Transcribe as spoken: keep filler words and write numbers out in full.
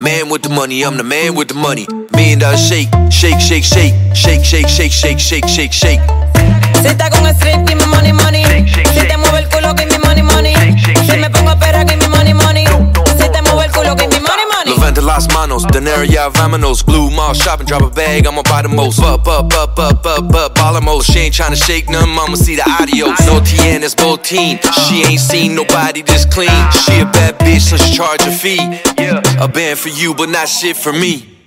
Man with the money, I'm the man with the money. Million dollar shake, shake, shake, shake, shake, shake, shake, shake, shake, shake, shake. Si está con strip, give me money, money. Si te mueve el culo, give me money, money. Si me pongo a pera, give me money, money. Si te mueve el culo, give me money, money. Levanta las manos, Denaria, vámonos. Blue Mall shopping, drop a bag, I'ma buy the most. Up, up, up, up, up, up, ballamos. She ain't tryna shake none, mama see the adios. No Tienes, Bolteen. She ain't seen nobody this clean. She a bad bitch, so she charge a fee. A band for you, but not shit for me.